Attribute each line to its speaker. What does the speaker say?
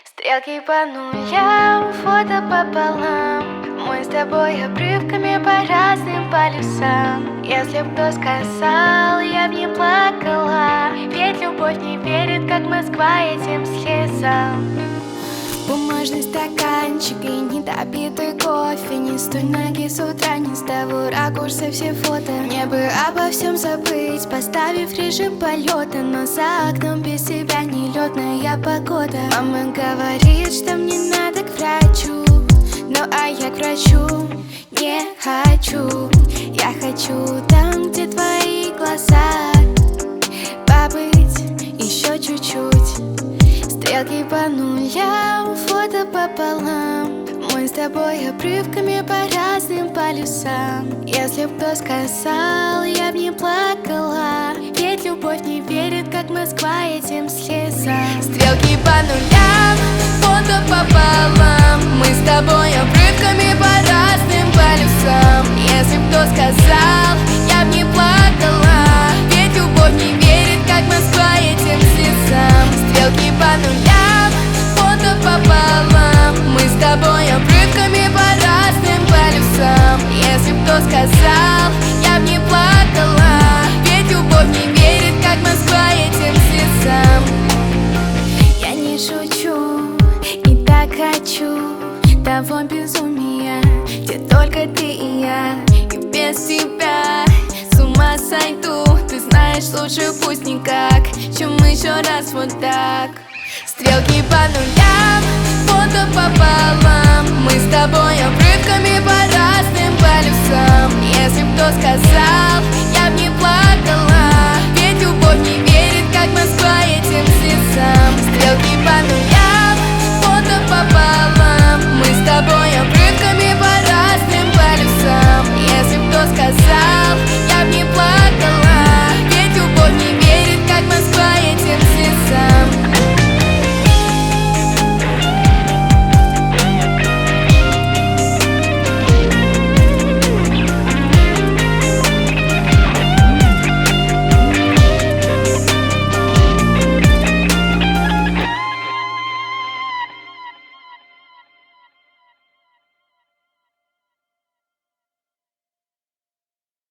Speaker 1: Стрелки по нулям, фото пополам. Мы с тобой обрывками по разным полюсам. Если б кто сказал, я б не плакала. Ведь любовь не верит, как Москва этим слезам. Бумажный стаканчик и недопитый кофе. Не с той ноги с утра, не с того ракурса все фото. Мне бы обо всем забыть, поставив режим полета. Но за окном без тебя нелетная погода. Мама говорит, что мне надо к врачу, ну а я к врачу не хочу. Я хочу там, где твои глаза, побыть еще чуть-чуть. Стрелки по нулям, фото пополам. Мы с тобой обрывками по разным полюсам. Если б кто сказал, я б не плакала. Ведь любовь не верит, как Москва этим слезам. Стрелки по нулям, фото пополам. Мы с тобой обрывками по разным полюсам. Если б кто сказал, я б не плакала. Ведь любовь не верит, как Москва этим слезам. Стрелки по нулям, фото пополам. Мы с тобой обрывками по разным полюсам. Если б кто сказал, я б не плакала. Ведь любовь не верит, как Москва этим слезам. Я не шучу и так хочу того безумия, где только ты и я. И без тебя с ума сойду. Ты знаешь, лучше пусть никак, чем еще раз вот так. Стрелки по нулям, фото пополам. Мы с тобой обрывками по разным полюсам. Если б кто сказал, я б не плакала. Ведь любовь не верит, как Москва этим слезам. Стрелки по нулям.